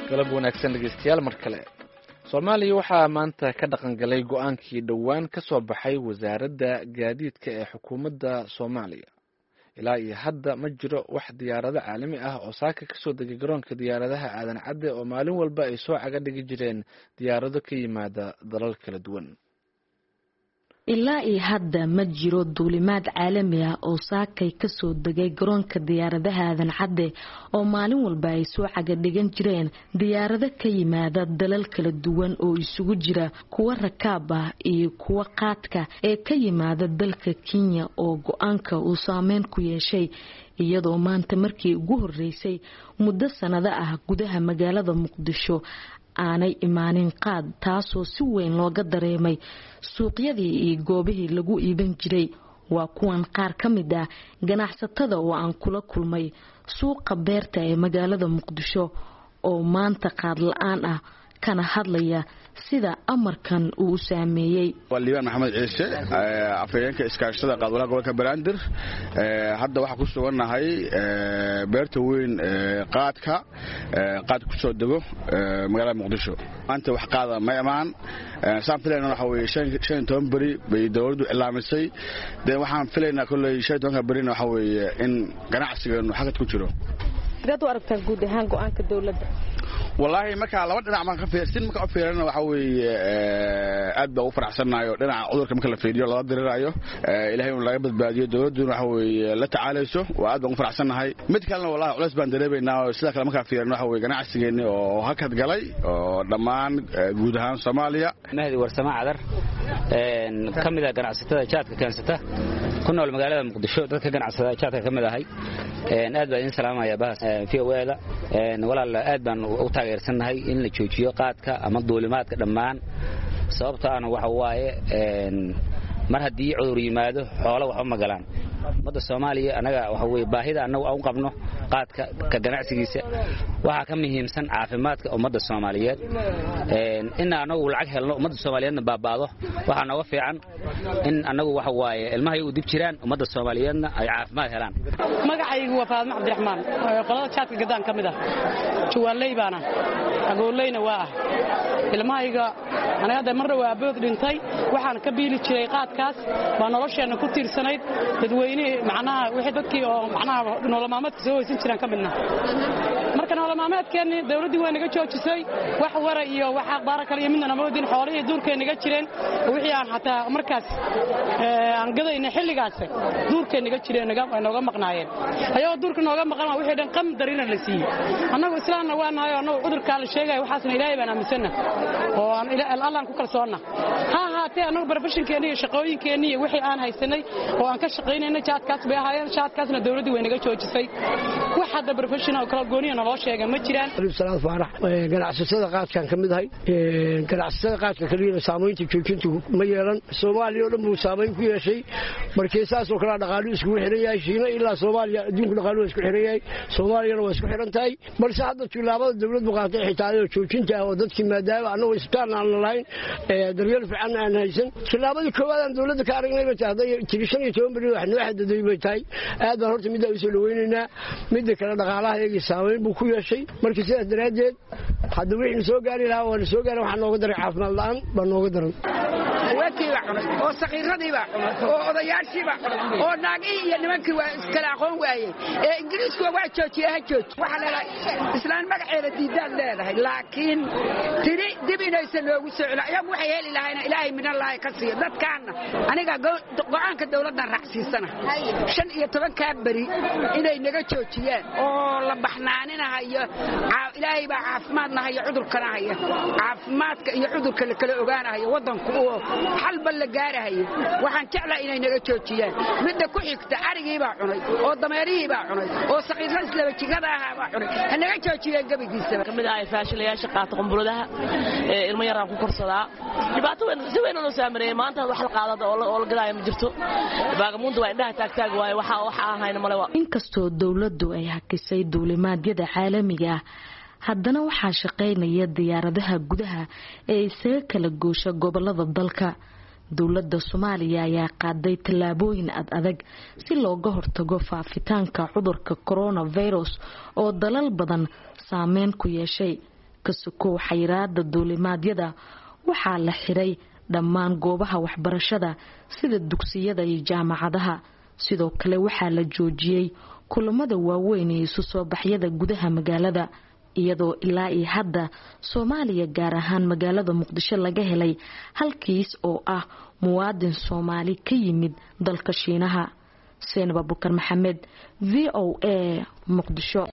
galab wanaagsan dhegeystayaal mar kale. Soomaaliya waxaa maanta ka dhaqan galay go'aankii dhowaan ka soo baxay wasaaradda gaadiidka ee xukuumadda Soomaaliya. Ilaa iyo hadda ma jiro wax diyaarado caalami ah oo saaka ka soo degay garoonka diyaaradaha Aadan Cadde oo maalin walba ay soo caga dhigi jireen diyaarado ka yimaada dalal kala duwan. ilaa iyo hadda ma jiro duulimaad caalami ah oo saakay ka soo degay garoonka diyaaradaha Aadan Cadde oo maalin walba ay soo caga dhigan jireen diyaarado ka yimaada dalal kala duwan oo isugu jira kuwa rakaab ah iyo kuwa qaadka ee ka yimaada dalka Kenya oo go'aanka uu saameyn ku yeeshay iyadoo maanta markii ugu horeysay muddo sanado ah gudaha magaalada Muqdisho aanay imaanin qaad taasoo si weyn looga dareemay suuqyadii iyo goobihii lagu iibin jiray. waa kuwan qaar ka mid ah ganacsatada oo aan kula kulmay suuqa beerta ee magaalada Muqdisho oo maanta qaad la'aan ah kana hadlaya sida amarkan uu saameeyay. Waliban Maxamed Ciise afayeenka iskaashada qaadwalaha gobolka Banaadir hadda waxa ku suganahay beerta weyn qaadka ku soo dego magaalada Muqdisho maanta wax qaada ma imaan saan filaynaa waxa weeye 15 bari bay dawladdu ilaamisay waxaan filaynaa kulay 15 barina waxa weeye in ganacsigeenu xaqad ku jiro. dad aragtaan guud ahaan go'aanka dawladda والله marka laba dhinac ma ka fiirsin marka fiirana waxa weeye aad baa u faraxsanayo dhinaca cudurka marka la fiiriyo la dirirayo ilaahay uu laga badbaadiyo dawladdu waxa weeye la tacaalayso waa aad baan u faraxsanahay mid kalena wallahi culays baan dareebaynaa sida kale marka fiirana waxa weeye ganacsigeena oo hakad galay oo dhamaan guud ahaan Soomaaliya mahdi warsama cadar kamida ganacsatada jaadka kaansata ku nool magaalada Muqdisho dadka ganacsatada jaadka kamid ahay aad baan idin salaamaya baas fiiweeda walaal aad baan u taageersanahay in la joojiyo qaadka ama duulimaadka dhammaan sababta aan waxa waaye mar haddii cudur yimaado xoolo wax ma galaan ummadda Soomaaliya anaga waxa weeye baahida anagu aan qabno qaadka ka ganacsigiisa waxa ka muhiimsan caafimaadka ummadda Soomaaliyeed in anagu lacag helno ummadda Soomaaliyeedna baabaado waxa nooga fiican in anagu waxa waaye ilmahay u dib jiraan ummadda Soomaaliyeedna ay caafimaad helaan. magacaygu waa Faadma Cabdiraxmaan qolada jaadka gadaan kamid ah juwaaley baana agooleyna waa ilmahayga anaga mar waa bood dhintay waxaan ka biili jiray qaadkaas baa nolosheena ku tiirsanayd dadweyne macnaha wixii dadkii oo macnaha nolomaameedka soo weysan jiraan kamidna marka nolomaameedkeena dawladdu way naga joojisay wax wara iyo wax aqbaar kale iyo midna moodin xoolaha duurkeena naga jireen wixii aan hataa markaas aan gadayna xilligaas duurkeena naga jireen naga maqnaayeen ayoo duurka nooga maqan wixii dhan qam darina la siiyay annagu islaamna waa nahay oo cudurka la sheegay waxaasna ilaahay baan aaminsanna oo aan Allah ku kalsoonna haatee annagu professionkeena iyo shaqooyinkeena iyo wixii aan haysanay oo aan ka shaqeynayna jaadkaas bay ahaayeen jaadkaasna dawladdu way naga joojisay wax hadda professional kala gooniyo loo sheegay ma jiraan. Salaam Faarax ganacsatada qaadkan kamid ahay ganacsatada qaadka kaliya saameynta joojintu ma yeelan Soomaaliya oo dhan buu saameyn ku yeeshay markii saas oo kala dhaqaale isku xiranyahay Shiina ilaa Soomaaliya adduunka dhaqaale isku xiranyahay Soomaaliyana waa isku xirantahay balse hadda tilaabada dawladdu qaatay xitaa joojinta oo dadkii maadaama annagu istaan aan lahayn daryeel fiican aan haysan tilaabada koowaad aan dawladda ka aragnay ba tahay 15 bari wax noo xadaday bay tahay aad baan horta mid ay soo dhaweynayna mid kala dhaqaalaha ay saameyn buu ku yeeshay markii sidaas daraadeed hadda wixii soo gaari lahaa oo soo gaari waxa nooga daray caafimaad la'aan baa nooga daran wakiiba oo saqiiradiiba oo odayaashiiba oo naagii iyo nimankii waa iskala aqoon waayeen ee ingiriisku waa joojiyay waxa la islaan magaceeda diidaan leedahay laakiin tiri dib inaysan loogu soo celin ayagu waxay heli lahaayeen ilaahay min Allah ka siiyo dadkaana aniga go'aanka dawladda raacsiisana 15 ka bari inay naga joojiyaan oo la baxnaaninayo ilaahay baa caafimaadna hayo cudurkana hayo caafimaadka iyo cudurka la kala ogaanayo wadanku oo xalba la gaarayo waxaan jeclaa inay naga joojiyaan midda ku xigta arigii baa cunay oo dameerihii baa cunay oo saqiirada islaba jigada ah baa cunay naga joojiyaan gabigiisa kamid ah faashilayaasha qaata qumburadaha ilmo yaraan ku korsadaa dhibaato weyn si weyn oo saameeyay maanta wax la qaadada oo la gadaay ma jirto baagamuunta waa indhaha taagtaag waay waxa ahayna male inkastoo dawladdu ay hakisay duulimaadyada caalamiga haddana waxaa shaqeynaya diyaaradaha gudaha ee isaga kala goosha gobolada dalka dawladda Soomaaliya ayaa qaaday tallaabooyin adag si looga hortago faafitaanka cudurka coronavirus oo dalal badan saameyn ku yeeshay ka sokow xayiraada duulimaadyada waxaa la xiray dhammaan goobaha waxbarashada sida dugsiyada iyo jaamacadaha sidoo kale waxaa la joojiyey kulamada waaweyn ee isu soo baxyada gudaha magaalada iyadoo ilaa iyo hadda Soomaaliya gaar ahaan magaalada Muqdisho laga helay halkiis oo ah muwaadin Soomaali ka yimid dalka Shiinaha. Seenaba Bukar Maxamed VOA Muqdisho.